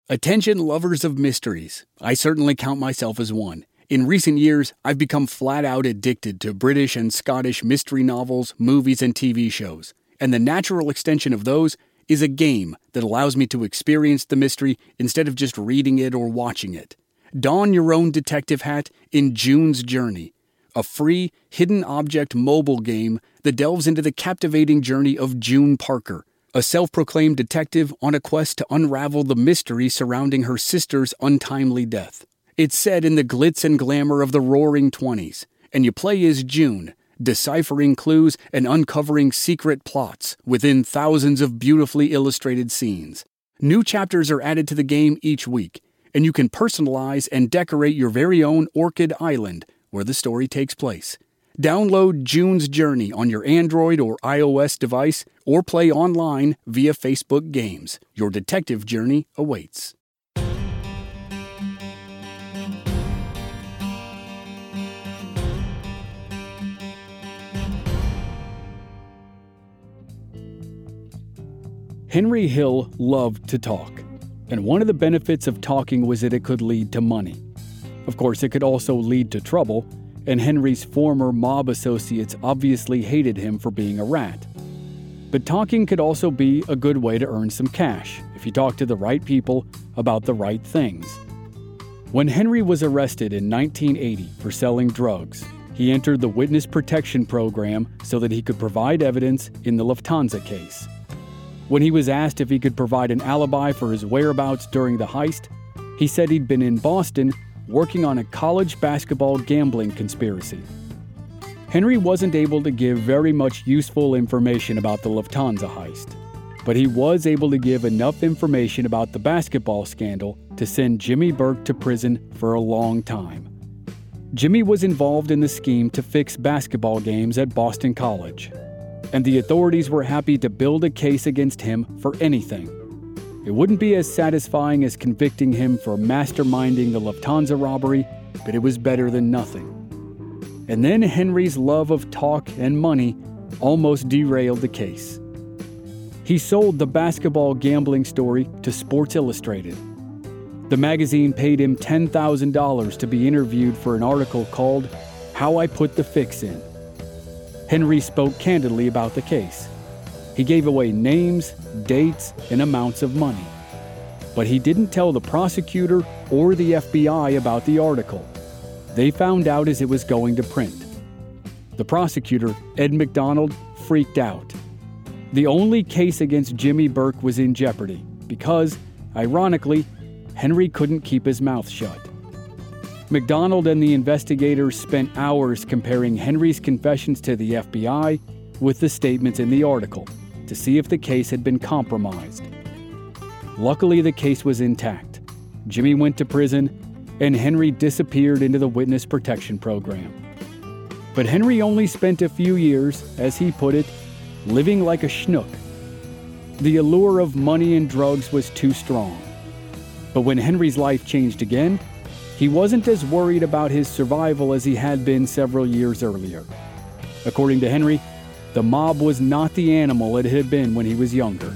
Attention lovers of mysteries. I certainly count myself as one. In recent years, I've become flat out addicted to British and Scottish mystery novels, movies, and TV shows. And the natural extension of those is a game that allows me to experience the mystery instead of just reading it or watching it. Don your own detective hat in June's Journey, a free, hidden object mobile game that delves into the captivating journey of June Parker, a self-proclaimed detective on a quest to unravel the mystery surrounding her sister's untimely death. It's set in the glitz and glamour of the Roaring '20s, and you play as June, deciphering clues and uncovering secret plots within thousands of beautifully illustrated scenes. New chapters are added to the game each week, and you can personalize and decorate your very own Orchid Island, where the story takes place. Download June's Journey on your Android or iOS device, or play online via Facebook Games. Your detective journey awaits. Henry Hill loved to talk, and one of the benefits of talking was that it could lead to money. Of course, it could also lead to trouble, and Henry's former mob associates obviously hated him for being a rat. But talking could also be a good way to earn some cash if you talk to the right people about the right things. When Henry was arrested in 1980 for selling drugs, he entered the Witness Protection Program so that he could provide evidence in the Lufthansa case. When he was asked if he could provide an alibi for his whereabouts during the heist, he said he'd been in Boston working on a college basketball gambling conspiracy. Henry wasn't able to give very much useful information about the Lufthansa heist, but he was able to give enough information about the basketball scandal to send Jimmy Burke to prison for a long time. Jimmy was involved in the scheme to fix basketball games at Boston College, and the authorities were happy to build a case against him for anything. It wouldn't be as satisfying as convicting him for masterminding the Lufthansa robbery, but it was better than nothing. And then Henry's love of talk and money almost derailed the case. He sold the basketball gambling story to Sports Illustrated. The magazine paid him $10,000 to be interviewed for an article called "How I Put the Fix In." Henry spoke candidly about the case. He gave away names, dates, and amounts of money. But he didn't tell the prosecutor or the FBI about the article. They found out as it was going to print. The prosecutor, Ed McDonald, freaked out. The only case against Jimmy Burke was in jeopardy because, ironically, Henry couldn't keep his mouth shut. McDonald and the investigators spent hours comparing Henry's confessions to the FBI with the statements in the article to see if the case had been compromised. Luckily, the case was intact. Jimmy went to prison, and Henry disappeared into the Witness Protection Program. But Henry only spent a few years, as he put it, living like a schnook. The allure of money and drugs was too strong. But when Henry's life changed again, he wasn't as worried about his survival as he had been several years earlier. According to Henry, the mob was not the animal it had been when he was younger.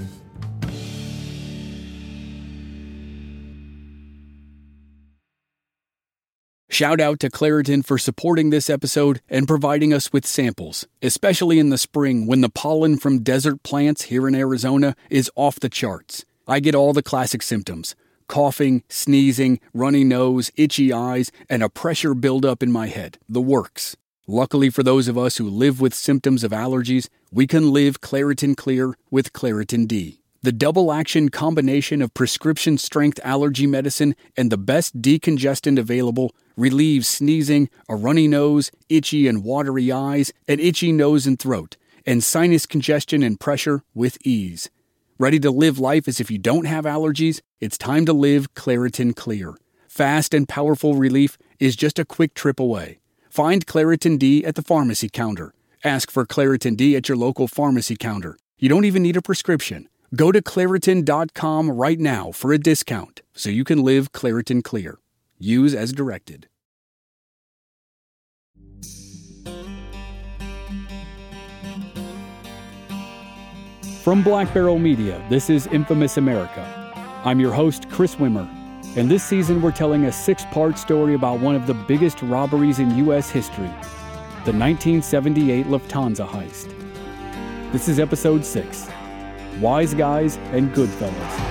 Shout out to Claritin for supporting this episode and providing us with samples, especially in the spring when the pollen from desert plants here in Arizona is off the charts. I get all the classic symptoms: coughing, sneezing, runny nose, itchy eyes, and a pressure buildup in my head. The works. Luckily for those of us who live with symptoms of allergies, we can live Claritin Clear with Claritin D. The double-action combination of prescription-strength allergy medicine and the best decongestant available relieves sneezing, a runny nose, itchy and watery eyes, an itchy nose and throat, and sinus congestion and pressure with ease. Ready to live life as if you don't have allergies? It's time to live Claritin Clear. Fast and powerful relief is just a quick trip away. Find Claritin D at the pharmacy counter. Ask for Claritin D at your local pharmacy counter. You don't even need a prescription. Go to Claritin.com right now for a discount so you can live Claritin Clear. Use as directed. From Black Barrel Media, this is Infamous America. I'm your host, Chris Wimmer, and this season we're telling a 6-part story about one of the biggest robberies in U.S. history, the 1978 Lufthansa heist. This is Episode 6, Wise Guys and Goodfellas.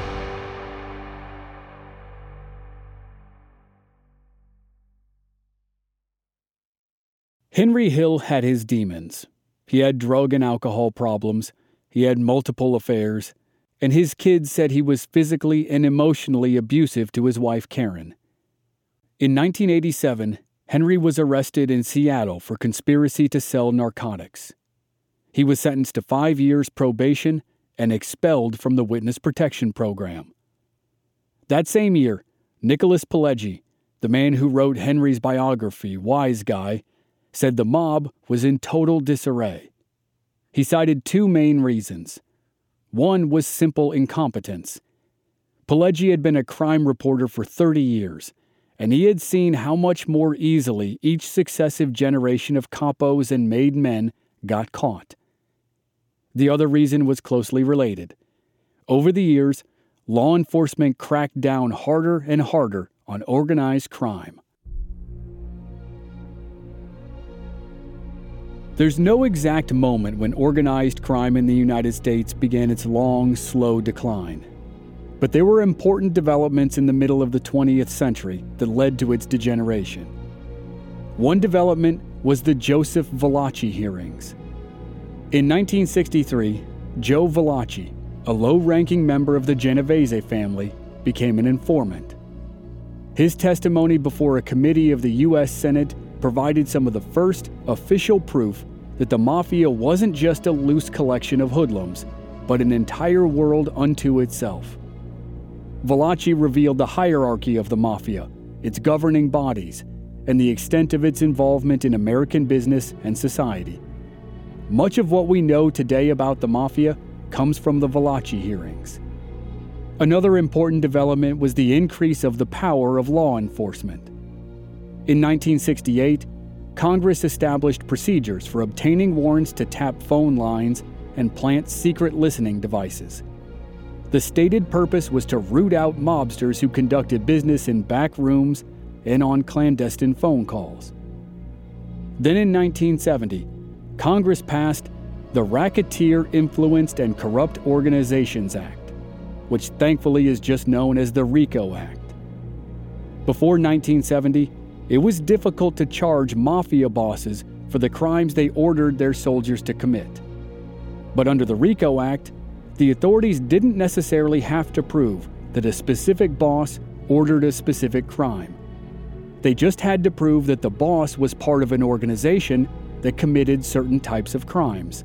Henry Hill had his demons. He had drug and alcohol problems, he had multiple affairs, and his kids said he was physically and emotionally abusive to his wife Karen. In 1987, Henry was arrested in Seattle for conspiracy to sell narcotics. He was sentenced to 5 years probation and expelled from the Witness Protection Program. That same year, Nicholas Pileggi, the man who wrote Henry's biography, Wise Guy, said the mob was in total disarray. He cited 2 main reasons. One was simple incompetence. Pileggi had been a crime reporter for 30 years, and he had seen how much more easily each successive generation of capos and made men got caught. The other reason was closely related. Over the years, law enforcement cracked down harder and harder on organized crime. There's no exact moment when organized crime in the United States began its long, slow decline. But there were important developments in the middle of the 20th century that led to its degeneration. One development was the Joseph Valachi hearings. In 1963, Joe Valachi, a low-ranking member of the Genovese family, became an informant. His testimony before a committee of the U.S. Senate provided some of the first official proof that the mafia wasn't just a loose collection of hoodlums, but an entire world unto itself. Valachi revealed the hierarchy of the mafia, its governing bodies, and the extent of its involvement in American business and society. Much of what we know today about the mafia comes from the Valachi hearings. Another important development was the increase of the power of law enforcement. In 1968, Congress established procedures for obtaining warrants to tap phone lines and plant secret listening devices. The stated purpose was to root out mobsters who conducted business in back rooms and on clandestine phone calls. Then in 1970, Congress passed the Racketeer Influenced and Corrupt Organizations Act, which thankfully is just known as the RICO Act. Before 1970, it was difficult to charge mafia bosses for the crimes they ordered their soldiers to commit. But under the RICO Act, the authorities didn't necessarily have to prove that a specific boss ordered a specific crime. They just had to prove that the boss was part of an organization that committed certain types of crimes.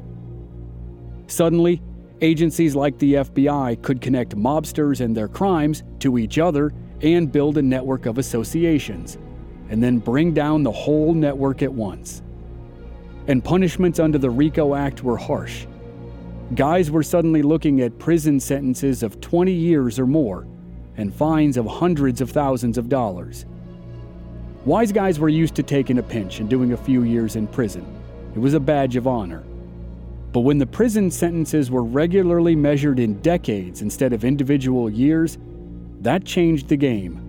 Suddenly, agencies like the FBI could connect mobsters and their crimes to each other and build a network of associations, and then bring down the whole network at once. And punishments under the RICO Act were harsh. Guys were suddenly looking at prison sentences of 20 years or more, and fines of hundreds of thousands of dollars. Wise guys were used to taking a pinch and doing a few years in prison. It was a badge of honor. But when the prison sentences were regularly measured in decades instead of individual years, that changed the game.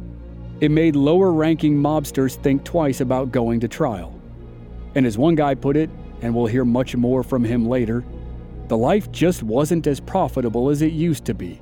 It made lower-ranking mobsters think twice about going to trial. And as one guy put it, and we'll hear much more from him later, the life just wasn't as profitable as it used to be.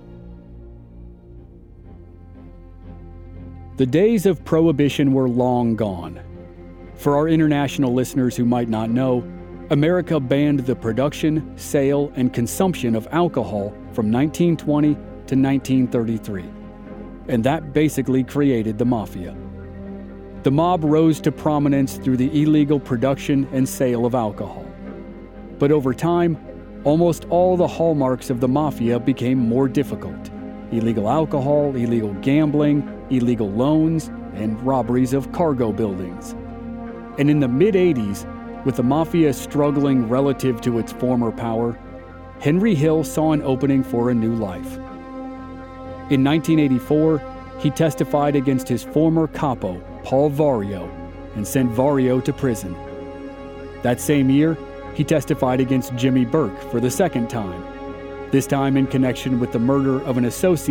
The days of prohibition were long gone. For our international listeners who might not know, America banned the production, sale, and consumption of alcohol from 1920 to 1933. And that basically created the mafia. The mob rose to prominence through the illegal production and sale of alcohol. But over time, almost all the hallmarks of the mafia became more difficult. Illegal alcohol, illegal gambling, illegal loans, and robberies of cargo buildings. And in the mid-'80s, with the mafia struggling relative to its former power, Henry Hill saw an opening for a new life. In 1984, he testified against his former capo, Paul Vario, and sent Vario to prison. That same year, he testified against Jimmy Burke for the second time, this time in connection with the murder of an associate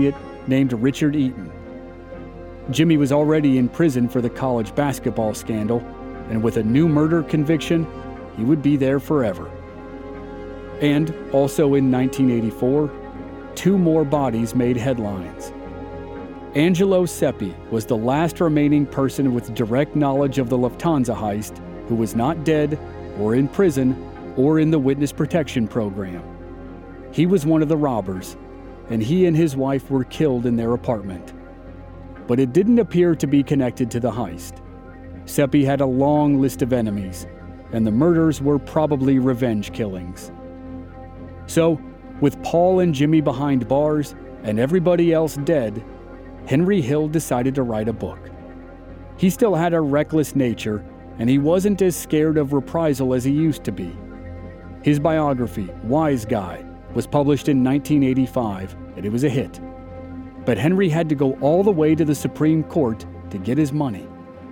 named Richard Eaton. Jimmy was already in prison for the college basketball scandal, and with a new murder conviction, he would be there forever. And also in 1984, 2 more bodies made headlines. Angelo Seppi was the last remaining person with direct knowledge of the Lufthansa heist who was not dead or in prison or in the witness protection program. He was one of the robbers, and he and his wife were killed in their apartment. But it didn't appear to be connected to the heist. Seppi had a long list of enemies, and the murders were probably revenge killings. So, with Paul and Jimmy behind bars and everybody else dead, Henry Hill decided to write a book. He still had a reckless nature, and he wasn't as scared of reprisal as he used to be. His biography, Wise Guy, was published in 1985, and it was a hit. But Henry had to go all the way to the Supreme Court to get his money.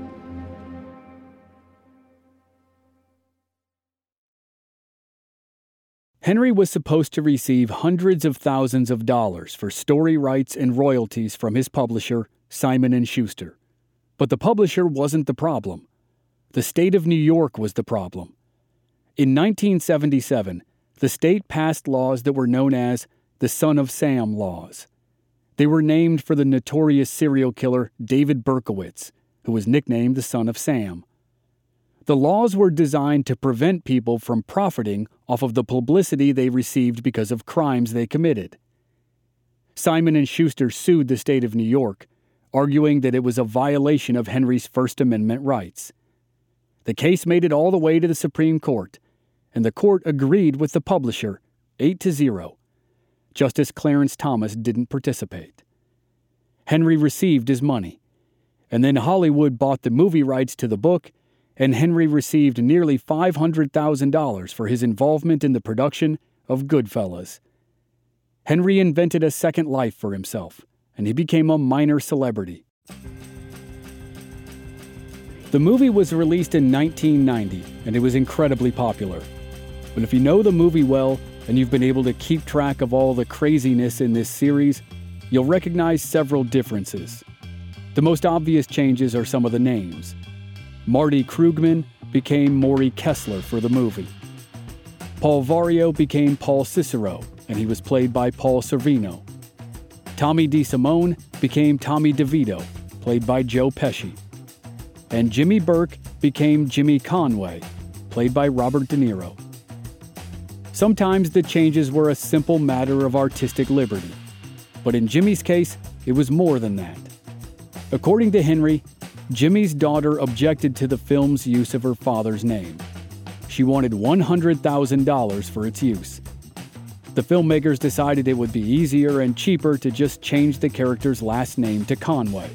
Henry was supposed to receive hundreds of thousands of dollars for story rights and royalties from his publisher, Simon & Schuster. But the publisher wasn't the problem. The state of New York was the problem. In 1977, the state passed laws that were known as the Son of Sam laws. They were named for the notorious serial killer David Berkowitz, who was nicknamed the Son of Sam. The laws were designed to prevent people from profiting off of the publicity they received because of crimes they committed. Simon & Schuster sued the state of New York, arguing that it was a violation of Henry's First Amendment rights. The case made it all the way to the Supreme Court, and the court agreed with the publisher, 8-0. Justice Clarence Thomas didn't participate. Henry received his money, and then Hollywood bought the movie rights to the book, and Henry received nearly $500,000 for his involvement in the production of Goodfellas. Henry invented a second life for himself, and he became a minor celebrity. The movie was released in 1990, and it was incredibly popular. But if you know the movie well, and you've been able to keep track of all the craziness in this series, you'll recognize several differences. The most obvious changes are some of the names. Marty Krugman became Maury Kessler for the movie. Paul Vario became Paul Cicero, and he was played by Paul Sorvino. Tommy DeSimone became Tommy DeVito, played by Joe Pesci. And Jimmy Burke became Jimmy Conway, played by Robert De Niro. Sometimes the changes were a simple matter of artistic liberty, but in Jimmy's case, it was more than that. According to Henry, Jimmy's daughter objected to the film's use of her father's name. She wanted $100,000 for its use. The filmmakers decided it would be easier and cheaper to just change the character's last name to Conway.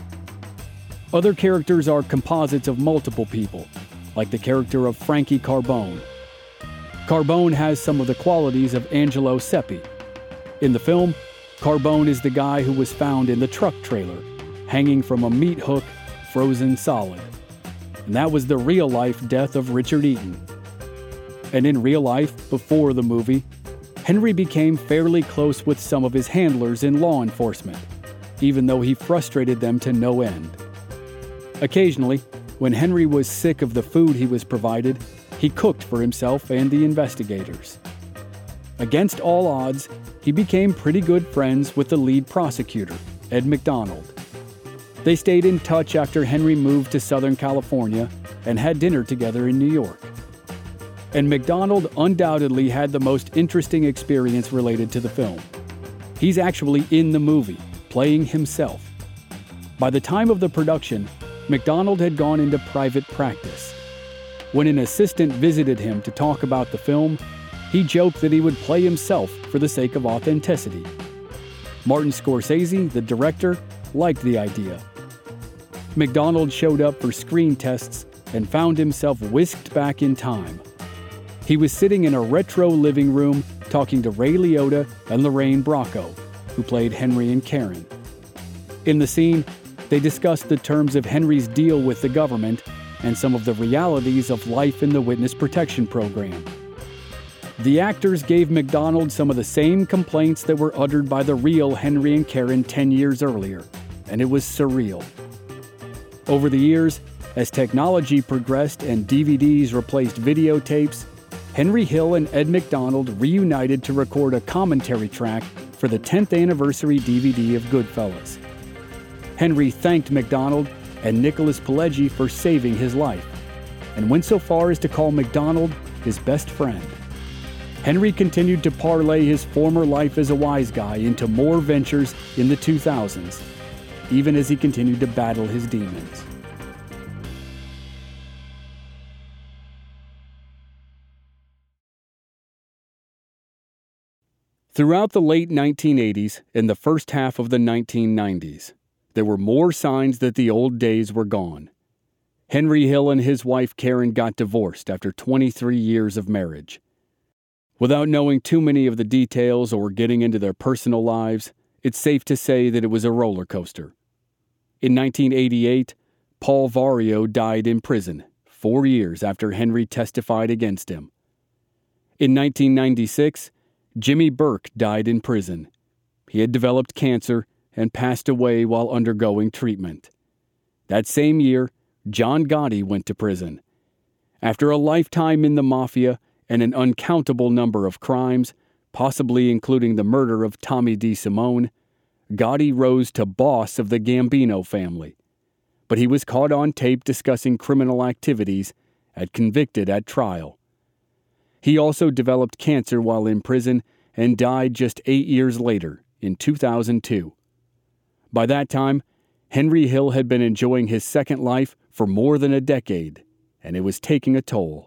Other characters are composites of multiple people, like the character of Frankie Carbone. Carbone has some of the qualities of Angelo Seppi. In the film, Carbone is the guy who was found in the truck trailer, hanging from a meat hook, frozen solid. And that was the real-life death of Richard Eaton. And in real life, before the movie, Henry became fairly close with some of his handlers in law enforcement, even though he frustrated them to no end. Occasionally, when Henry was sick of the food he was provided, he cooked for himself and the investigators. Against all odds, he became pretty good friends with the lead prosecutor, Ed McDonald. They stayed in touch after Henry moved to Southern California and had dinner together in New York. And McDonald undoubtedly had the most interesting experience related to the film. He's actually in the movie, playing himself. By the time of the production, McDonald had gone into private practice. When an assistant visited him to talk about the film, he joked that he would play himself for the sake of authenticity. Martin Scorsese, the director, liked the idea. McDonald showed up for screen tests and found himself whisked back in time. He was sitting in a retro living room talking to Ray Liotta and Lorraine Bracco, who played Henry and Karen. In the scene, they discussed the terms of Henry's deal with the government and some of the realities of life in the witness protection program. The actors gave McDonald some of the same complaints that were uttered by the real Henry and Karen 10 years earlier, and it was surreal. Over the years, as technology progressed and DVDs replaced videotapes, Henry Hill and Ed McDonald reunited to record a commentary track for the 10th anniversary DVD of Goodfellas. Henry thanked McDonald and Nicholas Pileggi for saving his life, and went so far as to call McDonald his best friend. Henry continued to parlay his former life as a wise guy into more ventures in the 2000s, even as he continued to battle his demons. Throughout the late 1980s and the first half of the 1990s, there were more signs that the old days were gone. Henry Hill and his wife Karen got divorced after 23 years of marriage. Without knowing too many of the details or getting into their personal lives, it's safe to say that it was a roller coaster. In 1988, Paul Vario died in prison, 4 years after Henry testified against him. In 1996, Jimmy Burke died in prison. He had developed cancer and passed away while undergoing treatment. That same year, John Gotti went to prison. After a lifetime in the mafia and an uncountable number of crimes, possibly including the murder of Tommy DeSimone, Gotti rose to boss of the Gambino family. But he was caught on tape discussing criminal activities and convicted at trial. He also developed cancer while in prison and died just 8 years later, in 2002. By that time, Henry Hill had been enjoying his second life for more than a decade, and it was taking a toll.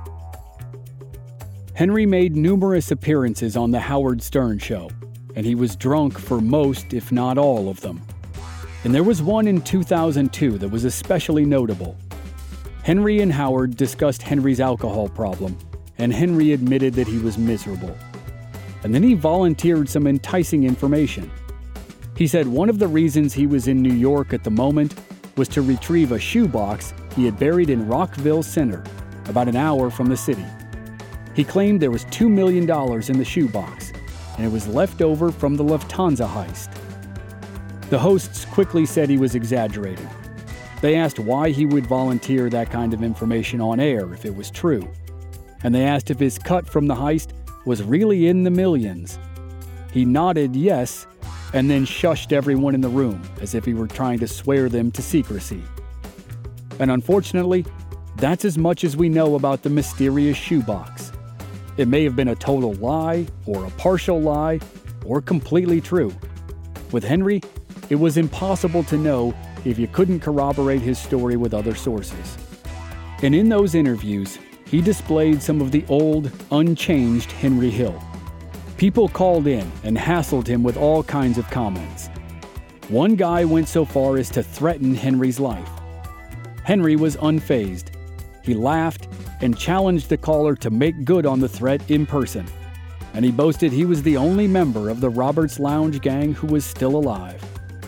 Henry made numerous appearances on The Howard Stern Show, and he was drunk for most, if not all, of them. And there was one in 2002 that was especially notable. Henry and Howard discussed Henry's alcohol problem, and Henry admitted that he was miserable. And then he volunteered some enticing information. He said one of the reasons he was in New York at the moment was to retrieve a shoebox he had buried in Rockville Center, about an hour from the city. He claimed there was $2 million in the shoebox, and it was left over from the Lufthansa heist. The hosts quickly said he was exaggerating. They asked why he would volunteer that kind of information on air if it was true, and they asked if his cut from the heist was really in the millions. He nodded yes, and then shushed everyone in the room as if he were trying to swear them to secrecy. And unfortunately, that's as much as we know about the mysterious shoebox. It may have been a total lie, or a partial lie, or completely true. With Henry, it was impossible to know if you couldn't corroborate his story with other sources. And in those interviews, he displayed some of the old, unchanged Henry Hill. People called in and hassled him with all kinds of comments. One guy went so far as to threaten Henry's life. Henry was unfazed. He laughed and challenged the caller to make good on the threat in person. And he boasted he was the only member of the Roberts Lounge gang who was still alive.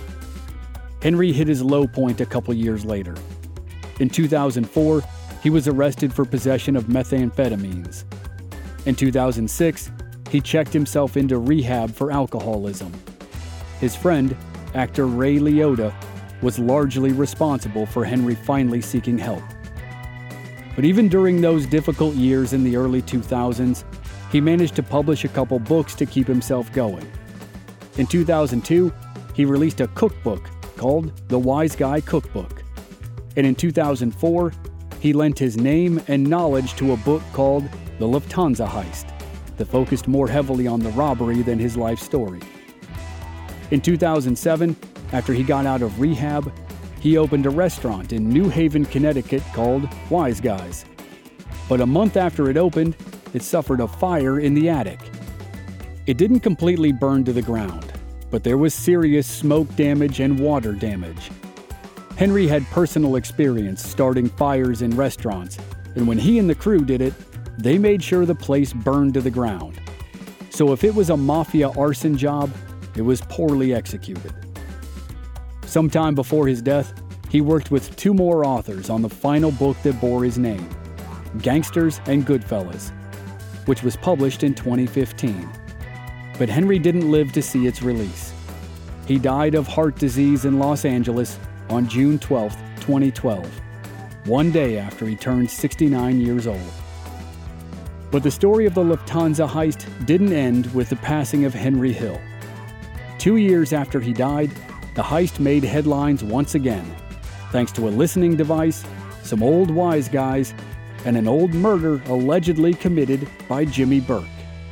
Henry hit his low point a couple years later. In 2004, he was arrested for possession of methamphetamines. In 2006, he checked himself into rehab for alcoholism. His friend, actor Ray Liotta, was largely responsible for Henry finally seeking help. But even during those difficult years in the early 2000s, he managed to publish a couple books to keep himself going. In 2002, he released a cookbook called The Wise Guy Cookbook. And in 2004, he lent his name and knowledge to a book called The Lufthansa Heist, that focused more heavily on the robbery than his life story. In 2007, after he got out of rehab, he opened a restaurant in New Haven, Connecticut called Wise Guys. But a month after it opened, it suffered a fire in the attic. It didn't completely burn to the ground, but there was serious smoke damage and water damage. Henry had personal experience starting fires in restaurants, and when he and the crew did it, they made sure the place burned to the ground. So if it was a mafia arson job, it was poorly executed. Sometime before his death, he worked with 2 more authors on the final book that bore his name, Gangsters and Goodfellas. which was published in 2015. But Henry didn't live to see its release. He died of heart disease in Los Angeles on June 12, 2012, one day after he turned 69 years old. But the story of the Lufthansa heist didn't end with the passing of Henry Hill. 2 years after he died, the heist made headlines once again, thanks to a listening device, some old wise guys, and an old murder allegedly committed by Jimmy Burke.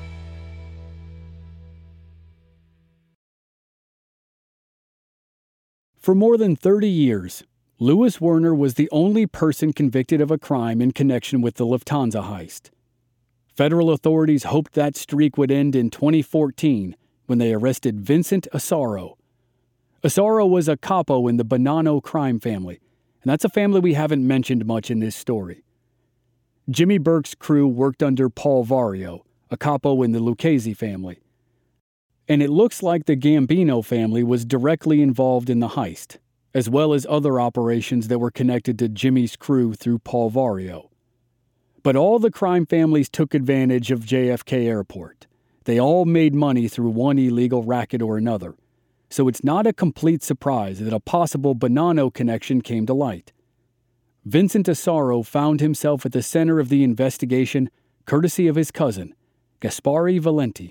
For more than 30 years, Louis Werner was the only person convicted of a crime in connection with the Lufthansa heist. Federal authorities hoped that streak would end in 2014 when they arrested Vincent Asaro. Asaro was a capo in the Bonanno crime family, and that's a family we haven't mentioned much in this story. Jimmy Burke's crew worked under Paul Vario, a capo in the Lucchese family. And it looks like the Gambino family was directly involved in the heist, as well as other operations that were connected to Jimmy's crew through Paul Vario. But all the crime families took advantage of JFK Airport. They all made money through one illegal racket or another. So it's not a complete surprise that a possible Bonanno connection came to light. Vincent Asaro found himself at the center of the investigation courtesy of his cousin, Gaspare Valenti.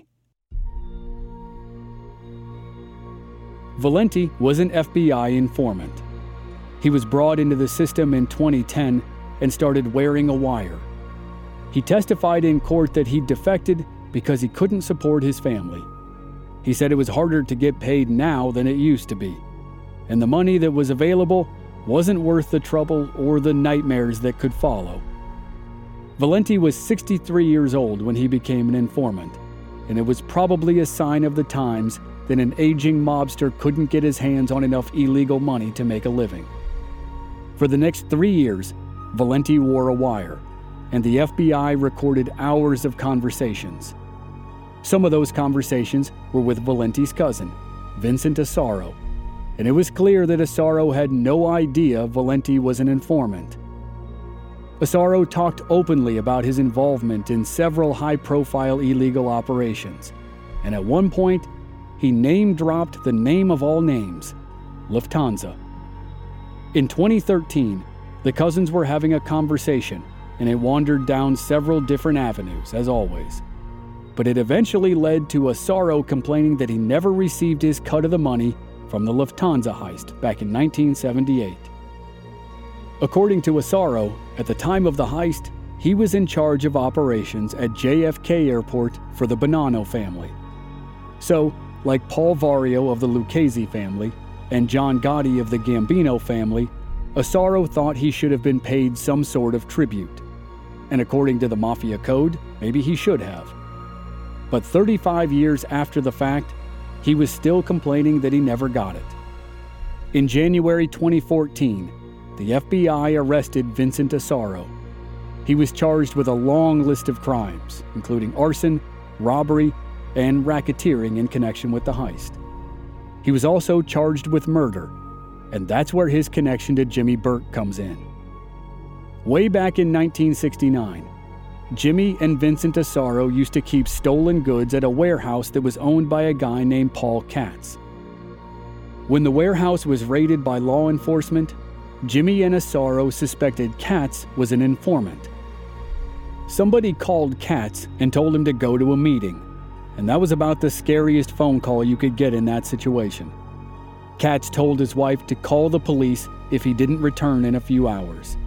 Valenti was an FBI informant. He was brought into the system in 2010 and started wearing a wire. He testified in court that he defected because he couldn't support his family. He said it was harder to get paid now than it used to be, and the money that was available wasn't worth the trouble or the nightmares that could follow. Valenti was 63 years old when he became an informant, and it was probably a sign of the times that an aging mobster couldn't get his hands on enough illegal money to make a living. For the next 3 years, Valenti wore a wire, and the FBI recorded hours of conversations. Some of those conversations were with Valenti's cousin, Vincent Asaro, and it was clear that Asaro had no idea Valenti was an informant. Asaro talked openly about his involvement in several high-profile illegal operations, and at one point, he name-dropped the name of all names, Lufthansa. In 2013, the cousins were having a conversation, and it wandered down several different avenues, as always. But it eventually led to Asaro complaining that he never received his cut of the money from the Lufthansa heist back in 1978. According to Asaro, at the time of the heist, he was in charge of operations at JFK Airport for the Bonanno family. So, like Paul Vario of the Lucchese family and John Gotti of the Gambino family, Asaro thought he should have been paid some sort of tribute. And according to the Mafia Code, maybe he should have. But 35 years after the fact, he was still complaining that he never got it. In January 2014, the FBI arrested Vincent Asaro. He was charged with a long list of crimes, including arson, robbery, and racketeering in connection with the heist. He was also charged with murder, and that's where his connection to Jimmy Burke comes in. Way back in 1969, Jimmy and Vincent Asaro used to keep stolen goods at a warehouse that was owned by a guy named Paul Katz. When the warehouse was raided by law enforcement, Jimmy and Asaro suspected Katz was an informant. Somebody called Katz and told him to go to a meeting, and that was about the scariest phone call you could get in that situation. Katz told his wife to call the police if he didn't return in a few hours.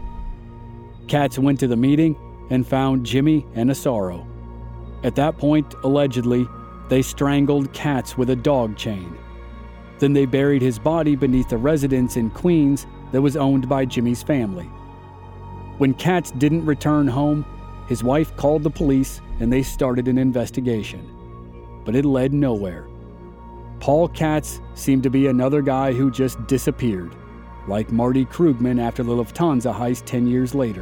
Katz went to the meeting and found Jimmy and Asaro. At that point, allegedly, they strangled Katz with a dog chain. Then they buried his body beneath a residence in Queens that was owned by Jimmy's family. When Katz didn't return home, his wife called the police and they started an investigation. But it led nowhere. Paul Katz seemed to be another guy who just disappeared, like Marty Krugman after the Lufthansa heist 10 years later.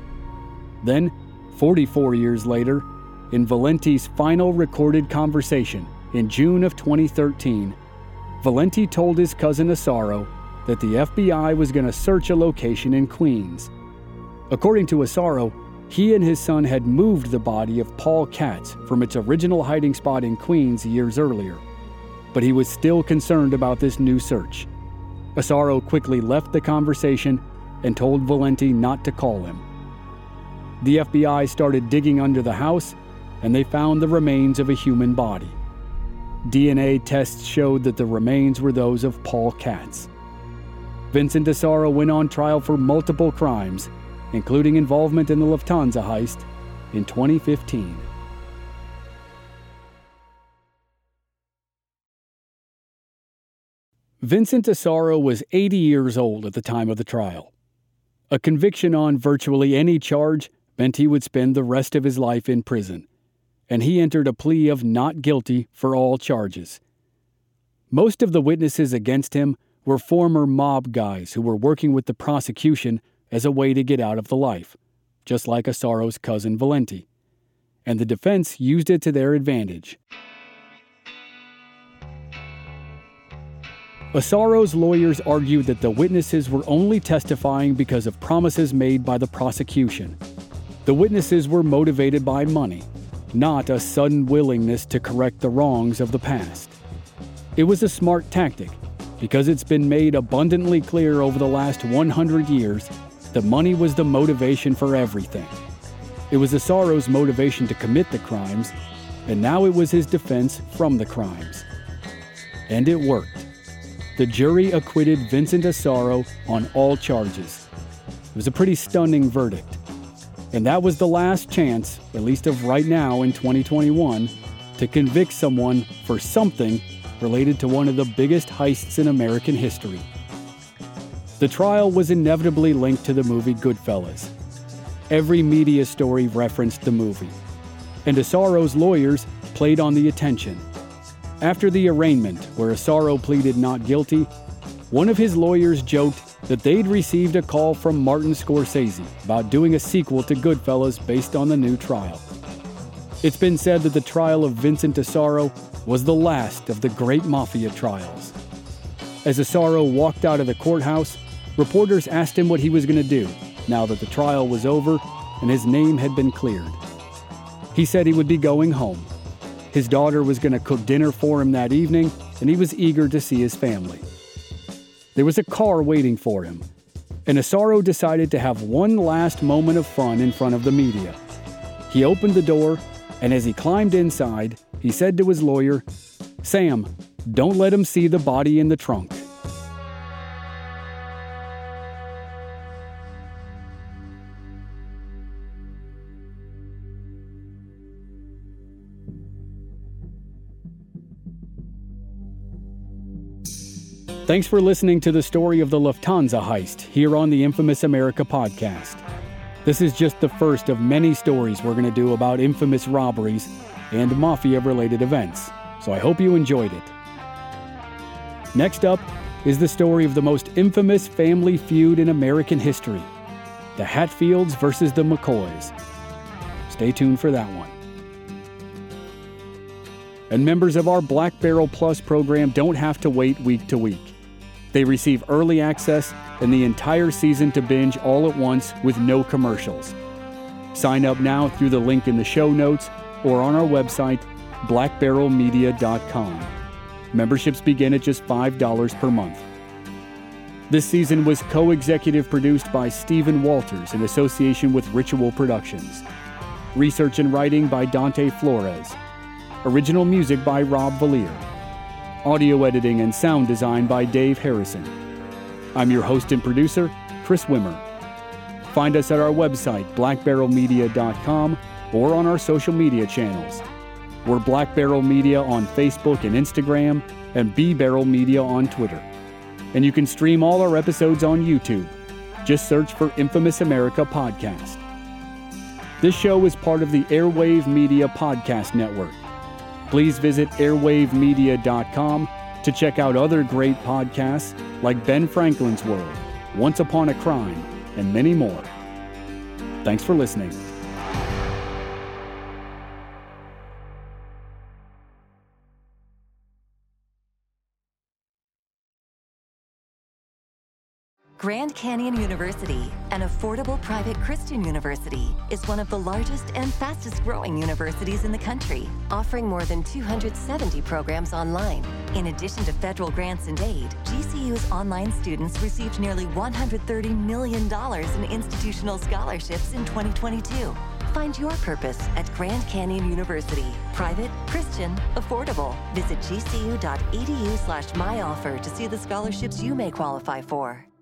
Then, 44 years later, in Valenti's final recorded conversation in June of 2013, Valenti told his cousin Asaro that the FBI was going to search a location in Queens. According to Asaro, He and his son had moved the body of Paul Katz from its original hiding spot in Queens years earlier, but he was still concerned about this new search. Asaro quickly left the conversation and told Valenti not to call him. The FBI started digging under the house, and they found the remains of a human body. DNA tests showed that the remains were those of Paul Katz. Vincent Asaro went on trial for multiple crimes, including involvement in the Lufthansa heist in 2015. Vincent Asaro was 80 years old at the time of the trial. A conviction on virtually any charge meant he would spend the rest of his life in prison, and he entered a plea of not guilty for all charges. Most of the witnesses against him were former mob guys who were working with the prosecution as a way to get out of the life, just like Asaro's cousin Valenti, and the defense used it to their advantage. Asaro's lawyers argued that the witnesses were only testifying because of promises made by the prosecution. The witnesses were motivated by money, not a sudden willingness to correct the wrongs of the past. It was a smart tactic, because it's been made abundantly clear over the last 100 years that money was the motivation for everything. It was Asaro's motivation to commit the crimes, and now it was his defense from the crimes. And it worked. The jury acquitted Vincent Asaro on all charges. It was a pretty stunning verdict. And that was the last chance, at least of right now in 2021, to convict someone for something related to one of the biggest heists in American history. The trial was inevitably linked to the movie Goodfellas. Every media story referenced the movie, and Asaro's lawyers played on the attention. After the arraignment, where Asaro pleaded not guilty, one of his lawyers joked that they'd received a call from Martin Scorsese about doing a sequel to Goodfellas based on the new trial. It's been said that the trial of Vincent Asaro was the last of the great mafia trials. As Asaro walked out of the courthouse, reporters asked him what he was going to do now that the trial was over and his name had been cleared. He said he would be going home. His daughter was going to cook dinner for him that evening, and he was eager to see his family. There was a car waiting for him, and Asaro decided to have one last moment of fun in front of the media. He opened the door, and as he climbed inside, he said to his lawyer, "Sam, don't let him see the body in the trunk." Thanks for listening to the story of the Lufthansa heist here on the Infamous America podcast. This is just the first of many stories we're going to do about infamous robberies and mafia-related events, so I hope you enjoyed it. Next up is the story of the most infamous family feud in American history, the Hatfields versus the McCoys. Stay tuned for that one. And members of our Black Barrel Plus program don't have to wait week to week. They receive early access and the entire season to binge all at once with no commercials. Sign up now through the link in the show notes or on our website, blackbarrelmedia.com. Memberships begin at just $5 per month. This season was co-executive produced by Stephen Walters in association with Ritual Productions. Research and writing by Dante Flores. Original music by Rob Valier. Audio editing and sound design by Dave Harrison. I'm your host and producer, Chris Wimmer. Find us at our website, blackbarrelmedia.com, or on our social media channels. We're Black Barrel Media on Facebook and Instagram, and B Barrel Media on Twitter. And you can stream all our episodes on YouTube. Just search for Infamous America Podcast. This show is part of the Airwave Media Podcast Network. Please visit airwavemedia.com to check out other great podcasts like Ben Franklin's World, Once Upon a Crime, and many more. Thanks for listening. Grand Canyon University, an affordable private Christian university, is one of the largest and fastest growing universities in the country, offering more than 270 programs online. In addition to federal grants and aid, GCU's online students received nearly $130 million in institutional scholarships in 2022. Find your purpose at Grand Canyon University. Private, Christian, affordable. Visit gcu.edu/myoffer to see the scholarships you may qualify for.